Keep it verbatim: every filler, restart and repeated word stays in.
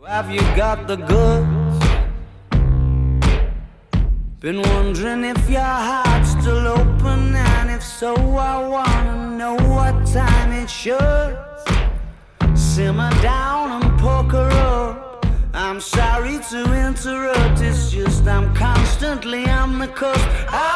Have you got the goods? Been wondering if your heart's still open, and if so, I wanna know what time it should. Simmer down and poker up. I'm sorry to interrupt, it's just I'm constantly on the cusp. I